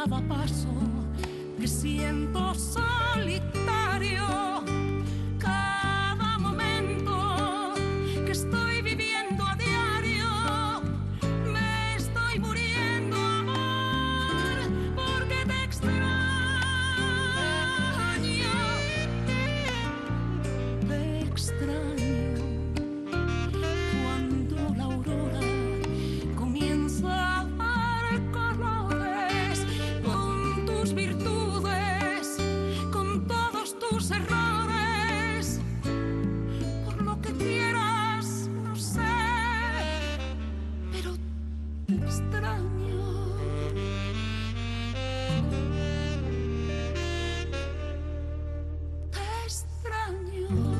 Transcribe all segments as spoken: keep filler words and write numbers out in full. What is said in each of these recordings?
cada paso que siento solitario, cada momento que estoy viviendo a diario, me estoy muriendo, amor, porque te extraño, te extraño. Cuando la aurora comienza a dar colores con tus virtudes, con todos tus errores, por lo que quieras, no sé, pero te extraño. Te extraño.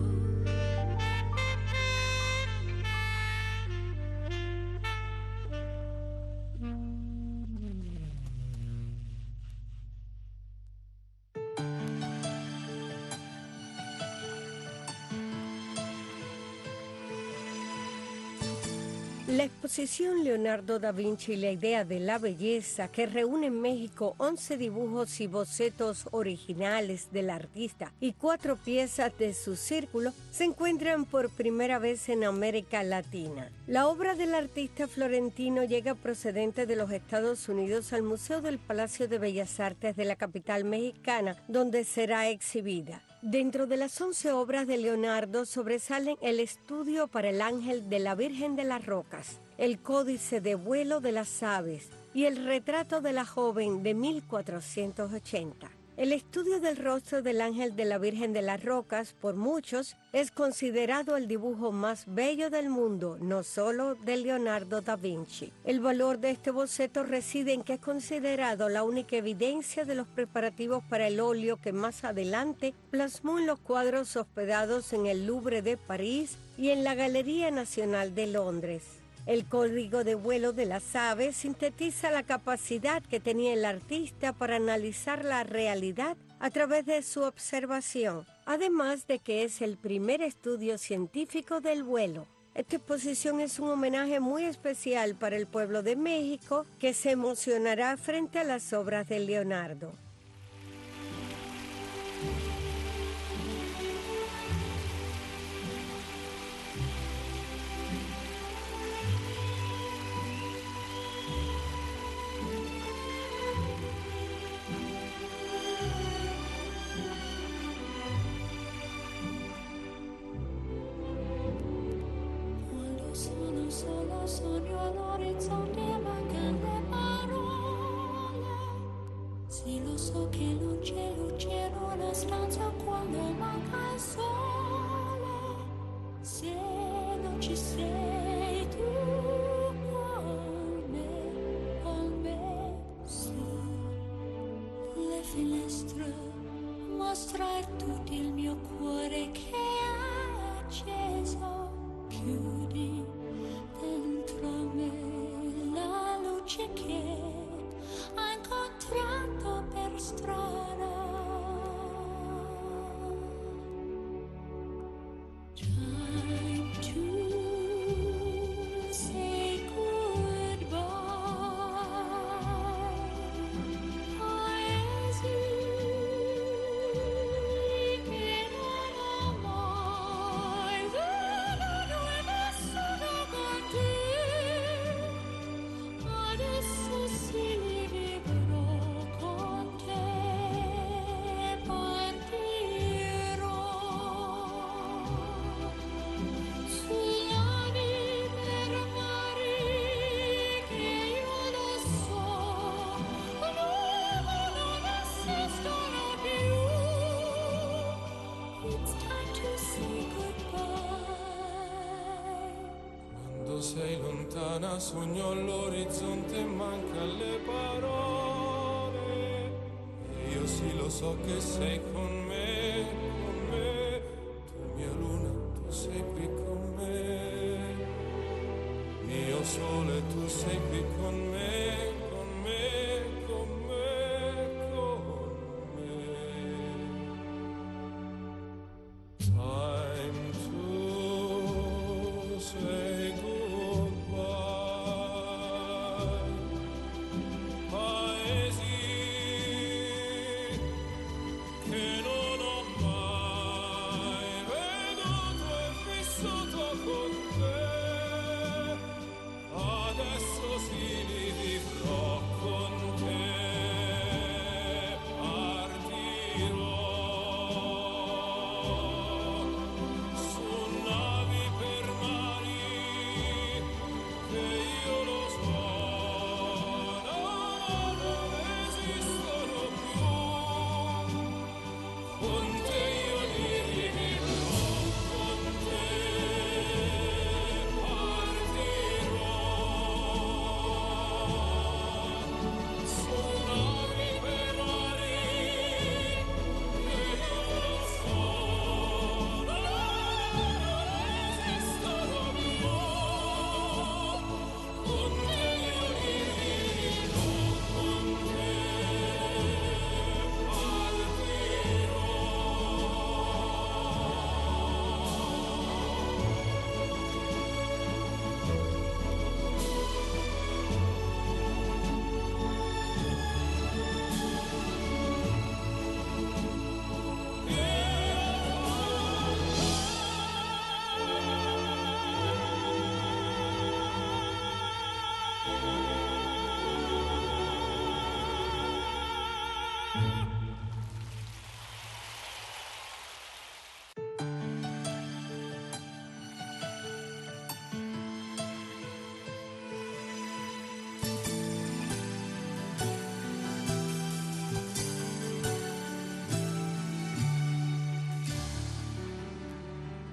La exposición Leonardo da Vinci y la idea de la belleza, que reúne en México once dibujos y bocetos originales del artista y cuatro piezas de su círculo, se encuentran por primera vez en América Latina. La obra del artista florentino llega procedente de los Estados Unidos al Museo del Palacio de Bellas Artes de la capital mexicana, donde será exhibida. Dentro de las once obras de Leonardo sobresalen el Estudio para el Ángel de la Virgen de las Rocas, el Códice de Vuelo de las Aves y el Retrato de la Joven de mil cuatrocientos ochenta. El estudio del rostro del Ángel de la Virgen de las Rocas, por muchos, es considerado el dibujo más bello del mundo, no solo de Leonardo da Vinci. El valor de este boceto reside en que es considerado la única evidencia de los preparativos para el óleo que más adelante plasmó en los cuadros hospedados en el Louvre de París y en la Galería Nacional de Londres. El código de vuelo de las aves sintetiza la capacidad que tenía el artista para analizar la realidad a través de su observación, además de que es el primer estudio científico del vuelo. Esta exposición es un homenaje muy especial para el pueblo de México, que se emocionará frente a las obras de Leonardo. Solo sogno all'orizzonte, mancano le parole. Sì, lo so che non c'è luce in una stanza quando manca il sole. Se non ci sei tu con me, con me, su le finestre mostra tutto il mio cuore che è acceso. Chiudi dentro me la luce che ho incontrato per strada. Time to say goodbye. Paesi che non ho mai veduto e nessuno con te. Adesso sì, vivrò con te, partirò sulle ali per mari che io lo so, l'uomo non esistono più. It's time to say goodbye. Quando sei lontana sogno all'orizzonte e manca le parole. E io sì lo so che sei con me, con me. Tu mia luna, tu sei qui con me. Mio sole, tu sei qui con me, con me, con me, con me. Time to say goodbye. Paesi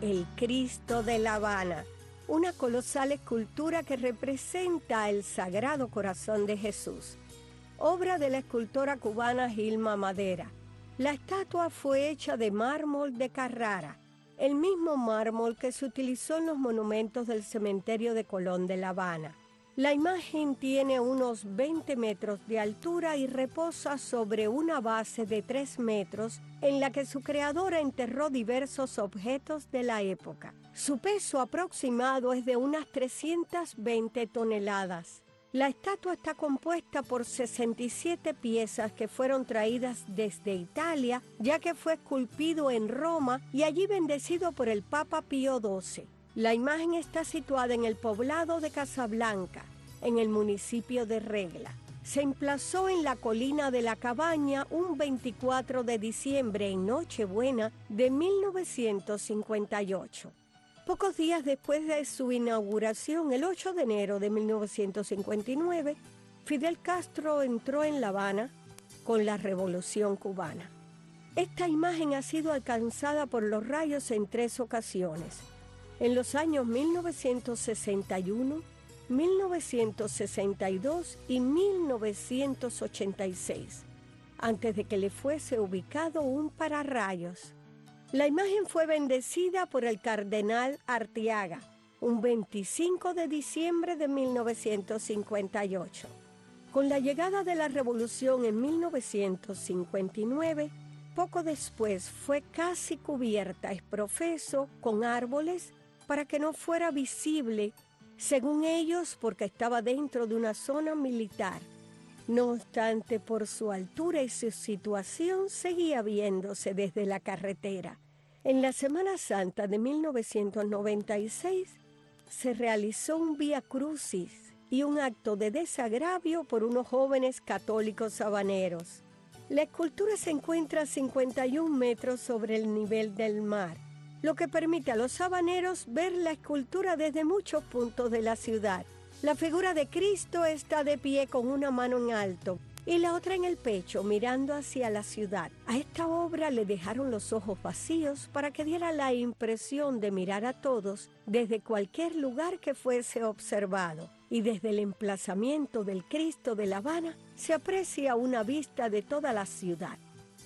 el Cristo de La Habana, una colosal escultura que representa el Sagrado Corazón de Jesús, obra de la escultora cubana Gilma Madera. La estatua fue hecha de mármol de Carrara, el mismo mármol que se utilizó en los monumentos del cementerio de Colón de La Habana. La imagen tiene unos veinte metros de altura y reposa sobre una base de tres metros en la que su creadora enterró diversos objetos de la época. Su peso aproximado es de unas trescientas veinte toneladas. La estatua está compuesta por sesenta y siete piezas que fueron traídas desde Italia, ya que fue esculpido en Roma y allí bendecido por el Papa Pío doce. La imagen está situada en el poblado de Casablanca, en el municipio de Regla. Se emplazó en la colina de la Cabaña un veinticuatro de diciembre en Nochebuena de mil novecientos cincuenta y ocho. Pocos días después de su inauguración, el ocho de enero de mil novecientos cincuenta y nueve, Fidel Castro entró en La Habana con la Revolución Cubana. Esta imagen ha sido alcanzada por los rayos en tres ocasiones: en los años mil novecientos sesenta y uno, mil novecientos sesenta y dos y mil novecientos ochenta y seis, antes de que le fuese ubicado un pararrayos. La imagen fue bendecida por el cardenal Arteaga un veinticinco de diciembre de mil novecientos cincuenta y ocho. Con la llegada de la revolución en mil novecientos cincuenta y nueve, poco después fue casi cubierta es profeso con árboles para que no fuera visible, según ellos, porque estaba dentro de una zona militar. No obstante, por su altura y su situación, seguía viéndose desde la carretera. En la Semana Santa de mil novecientos noventa y seis se realizó un Vía Crucis y un acto de desagravio por unos jóvenes católicos habaneros. La escultura se encuentra a cincuenta y un metros sobre el nivel del mar, lo que permite a los habaneros ver la escultura desde muchos puntos de la ciudad. La figura de Cristo está de pie con una mano en alto y la otra en el pecho, mirando hacia la ciudad. A esta obra le dejaron los ojos vacíos para que diera la impresión de mirar a todos desde cualquier lugar que fuese observado. Y desde el emplazamiento del Cristo de La Habana se aprecia una vista de toda la ciudad.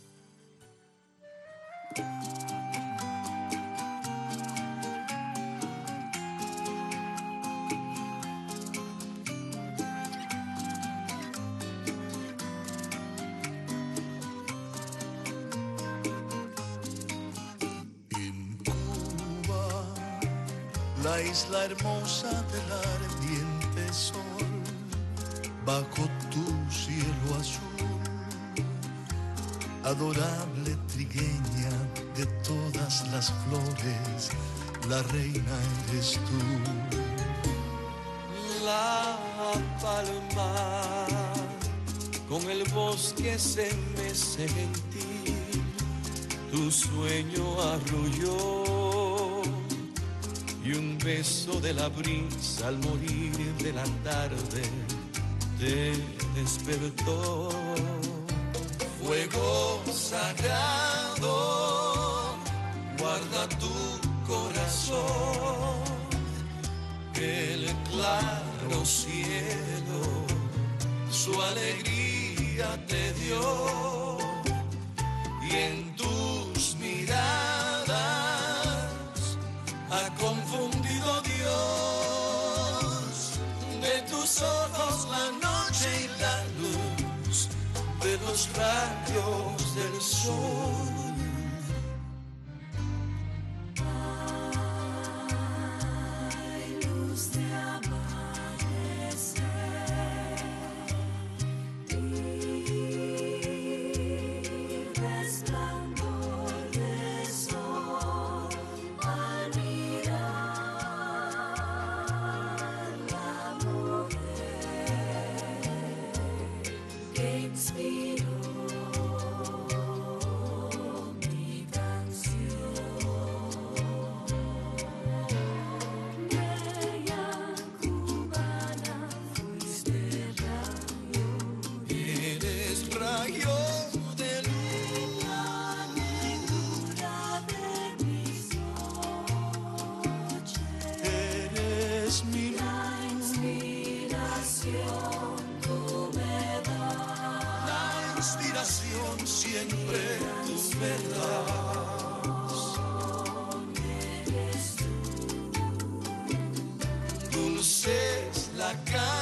La isla hermosa del ardiente sol, bajo tu cielo azul, adorable trigueña de todas las flores, la reina eres tú. La palma con el bosque se mece gentil, tu sueño arrulló. Y un beso de la brisa al morir de la tarde te despertó. Fuego sagrado, guarda tu corazón, el claro cielo su alegría te dio, y en tus miradas ha confundido Dios de tus ojos la noche y la luz de los rayos del sol. Hay luz de amanecer y resplandor de sol. Al mirar la mujer que inspiró oración siempre tu verdad. Dulce es la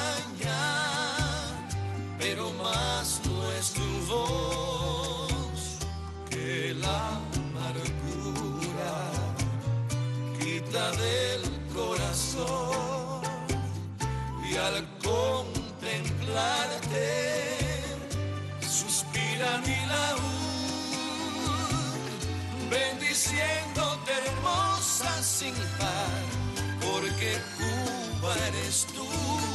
caña, pero más no es tu voz que la amargura quita del corazón. Y al contemplarte suspira mi laúd, bendiciéndote hermosa sin par, porque Cuba eres tú.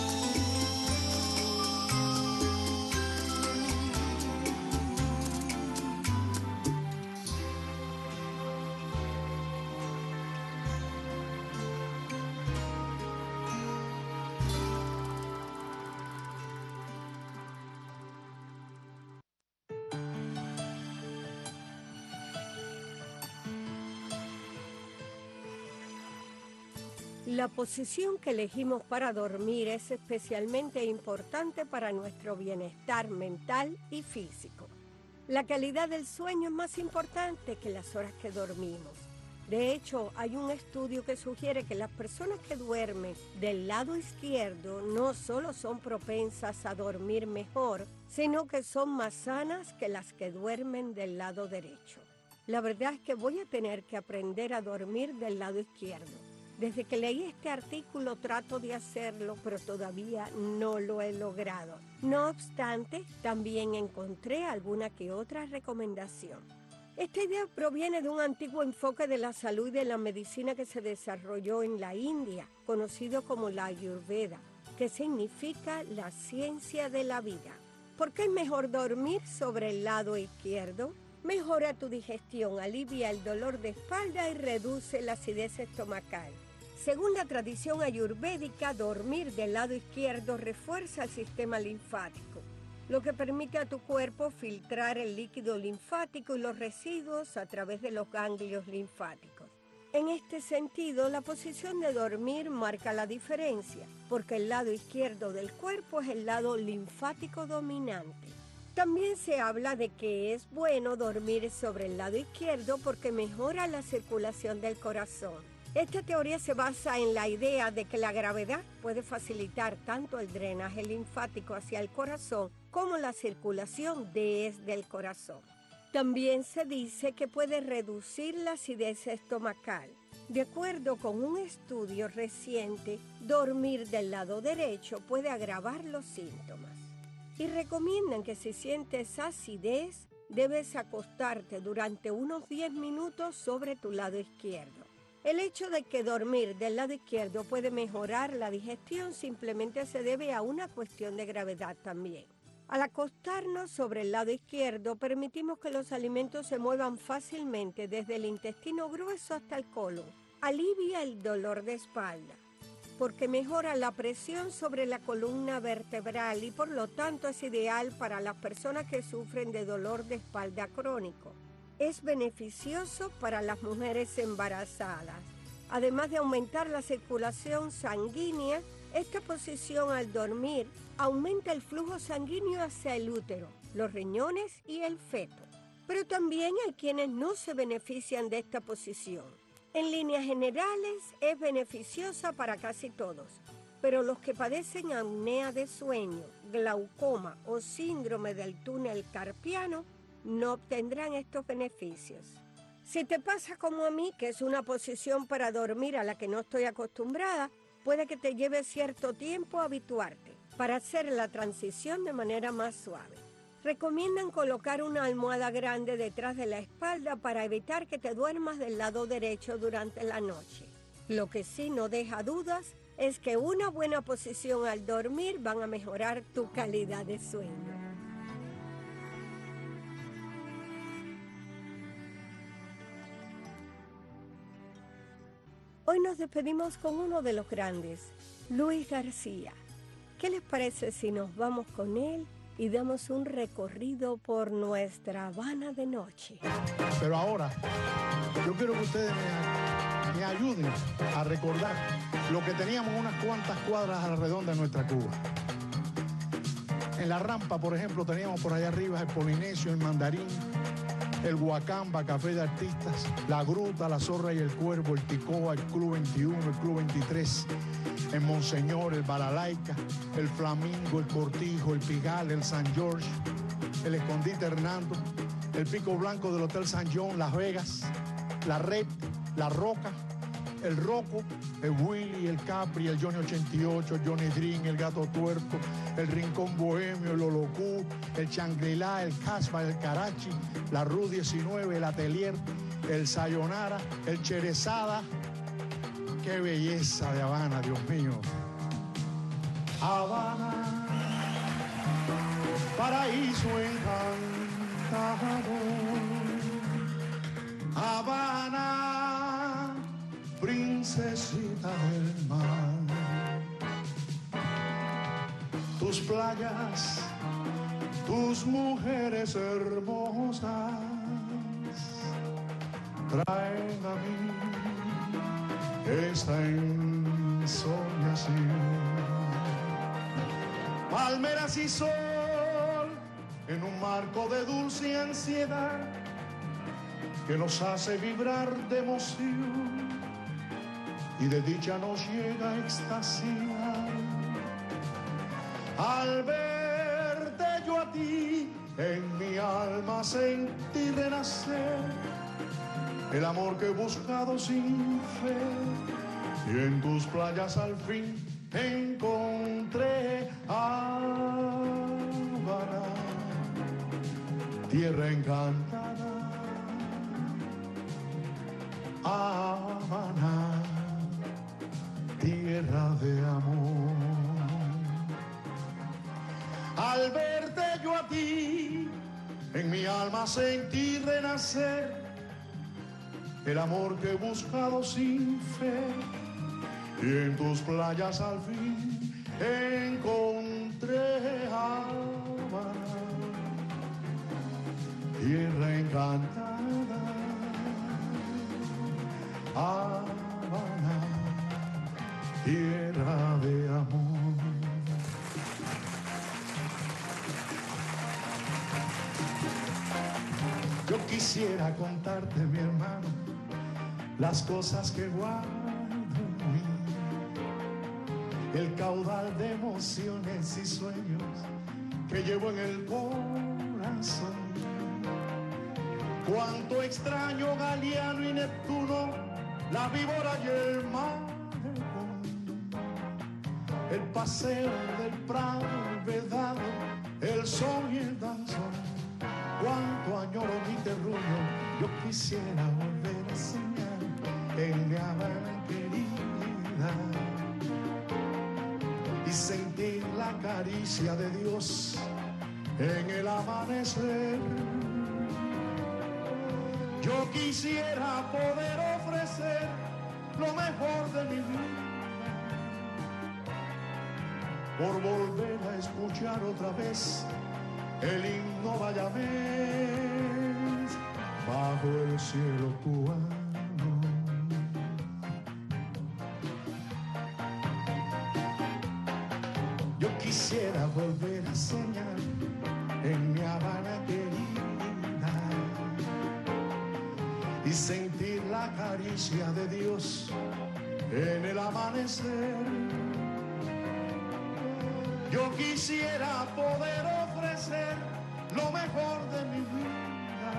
La posición que elegimos para dormir es especialmente importante para nuestro bienestar mental y físico. La calidad del sueño es más importante que las horas que dormimos. De hecho, hay un estudio que sugiere que las personas que duermen del lado izquierdo no solo son propensas a dormir mejor, sino que son más sanas que las que duermen del lado derecho. La verdad es que voy a tener que aprender a dormir del lado izquierdo. Desde que leí este artículo trato de hacerlo, pero todavía no lo he logrado. No obstante, también encontré alguna que otra recomendación. Esta idea proviene de un antiguo enfoque de la salud y de la medicina que se desarrolló en la India, conocido como la Ayurveda, que significa la ciencia de la vida. ¿Por qué es mejor dormir sobre el lado izquierdo? Mejora tu digestión, alivia el dolor de espalda y reduce la acidez estomacal. Según la tradición ayurvédica, dormir del lado izquierdo refuerza el sistema linfático, lo que permite a tu cuerpo filtrar el líquido linfático y los residuos a través de los ganglios linfáticos. En este sentido, la posición de dormir marca la diferencia, porque el lado izquierdo del cuerpo es el lado linfático dominante. También se habla de que es bueno dormir sobre el lado izquierdo porque mejora la circulación del corazón. Esta teoría se basa en la idea de que la gravedad puede facilitar tanto el drenaje linfático hacia el corazón como la circulación desde el corazón. También se dice que puede reducir la acidez estomacal. De acuerdo con un estudio reciente, dormir del lado derecho puede agravar los síntomas. Y recomiendan que si sientes acidez, debes acostarte durante unos diez minutos sobre tu lado izquierdo. El hecho de que dormir del lado izquierdo puede mejorar la digestión simplemente se debe a una cuestión de gravedad también. Al acostarnos sobre el lado izquierdo, permitimos que los alimentos se muevan fácilmente desde el intestino grueso hasta el colon. Alivia el dolor de espalda, porque mejora la presión sobre la columna vertebral y por lo tanto es ideal para las personas que sufren de dolor de espalda crónico. Es beneficioso para las mujeres embarazadas. Además de aumentar la circulación sanguínea, esta posición al dormir aumenta el flujo sanguíneo hacia el útero, los riñones y el feto. Pero también hay quienes no se benefician de esta posición. En líneas generales es beneficiosa para casi todos, pero los que padecen apnea de sueño, glaucoma o síndrome del túnel carpiano no obtendrán estos beneficios. Si te pasa como a mí, que es una posición para dormir a la que no estoy acostumbrada, puede que te lleve cierto tiempo habituarte para hacer la transición de manera más suave. Recomiendan colocar una almohada grande detrás de la espalda para evitar que te duermas del lado derecho durante la noche. Lo que sí no deja dudas es que una buena posición al dormir van a mejorar tu calidad de sueño. Hoy nos despedimos con uno de los grandes, Luis García. ¿Qué les parece si nos vamos con él y damos un recorrido por nuestra Habana de noche? Pero ahora, yo quiero que ustedes me, me ayuden a recordar lo que teníamos unas cuantas cuadras a la redonda de nuestra Cuba. En la rampa, por ejemplo, teníamos por allá arriba el Polinesio, el Mandarín, el Huacamba, Café de Artistas, la Gruta, la Zorra y el Cuervo, el Ticoa, el Club veintiuno, el Club veintitrés, el Monseñor, el Balalaica, el Flamingo, el Cortijo, el Pigal, el San George, el Escondite Hernando, el Pico Blanco del Hotel San John, Las Vegas, la Red, la Roca, el Rocco, el Willy, el Capri, el Johnny ochenta y ocho, el Johnny Dream, el Gato Tuerto, el Rincón Bohemio, el Olocú, el Shangri-La, el Casbah, el Karachi, la Ru diecinueve, el Atelier, el Sayonara, el Cherezada. ¡Qué belleza de Habana, Dios mío! Habana, paraíso encantador. Habana, princesita del mar. Tus playas, tus mujeres hermosas traen a mí esta ensoñación. Palmeras y sol en un marco de dulce ansiedad que nos hace vibrar de emoción y de dicha nos llega a extasiar. Al verte yo a ti, en mi alma sentí renacer el amor que he buscado sin fe, y en tus playas al fin encontré Habana, tierra encantada. Habana, tierra de amor. Al verte yo a ti, en mi alma sentí renacer el amor que he buscado sin fe, y en tus playas al fin encontré Habana, tierra encantada. Habana, tierra de amor. Yo quisiera contarte, mi hermano, las cosas que guardo en mí, el caudal de emociones y sueños que llevo en el corazón. Cuánto extraño Galiano y Neptuno, la víbora y el malecón, el paseo del Prado, el Vedado, el sol y el danzón. Cuánto añoro mi terruño, yo quisiera volver a soñar en mi Habana querida y sentir la caricia de Dios en el amanecer. Yo quisiera poder ofrecer lo mejor de mi vida por volver a escuchar otra vez el himno bayamés bajo el cielo cubano. Yo quisiera volver a soñar en mi Habana querida y sentir la caricia de Dios en el amanecer. Yo quisiera poder ofrecer lo mejor de mi vida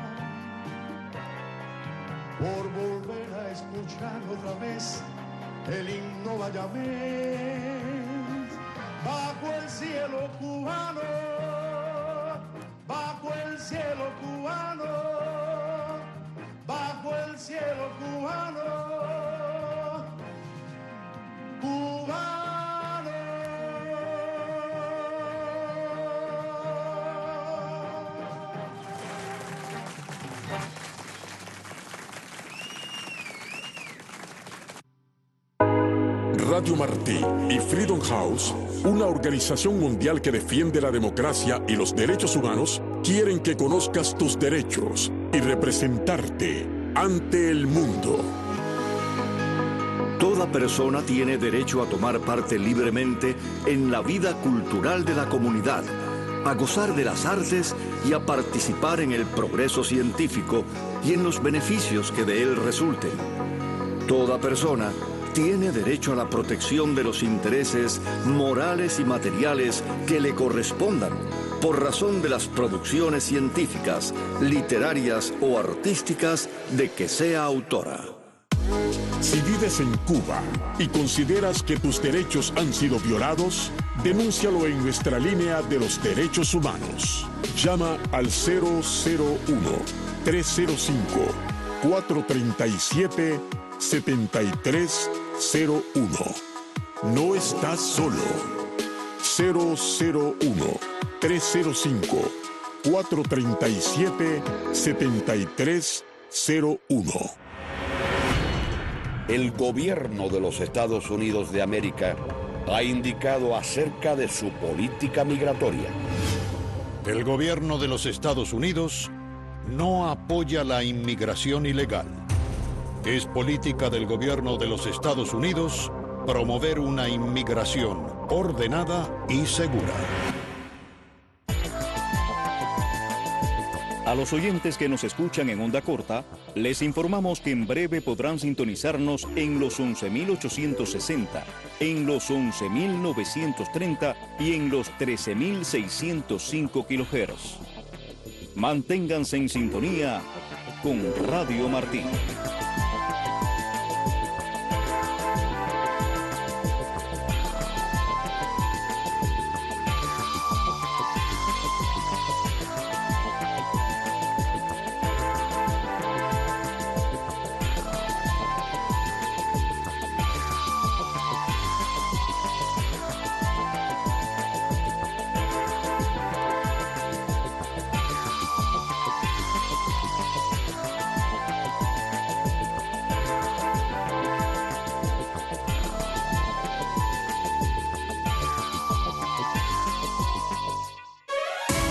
por volver a escuchar otra vez el himno bayamés bajo el cielo cubano, bajo el cielo cubano, bajo el cielo cubano, cubano. Radio Martí y Freedom House, una organización mundial que defiende la democracia y los derechos humanos, quieren que conozcas tus derechos y representarte ante el mundo. Toda persona tiene derecho a tomar parte libremente en la vida cultural de la comunidad, a gozar de las artes y a participar en el progreso científico y en los beneficios que de él resulten. Toda persona tiene derecho a la protección de los intereses morales y materiales que le correspondan por razón de las producciones científicas, literarias o artísticas de que sea autora. Si vives en Cuba y consideras que tus derechos han sido violados, denúncialo en nuestra línea de los derechos humanos. Llama al cero cero uno, tres cero cinco, cuatro tres siete, siete tres cero uno. No estás solo. cero cero uno, tres cero cinco, cuatro tres siete, siete tres cero uno. El gobierno de los Estados Unidos de América ha indicado acerca de su política migratoria. El gobierno de los Estados Unidos no apoya la inmigración ilegal. Es política del gobierno de los Estados Unidos promover una inmigración ordenada y segura. A los oyentes que nos escuchan en onda corta, les informamos que en breve podrán sintonizarnos en los once mil ochocientos sesenta, en los once mil novecientos treinta y en los trece mil seiscientos cinco kilohertz. Manténganse en sintonía con Radio Martí.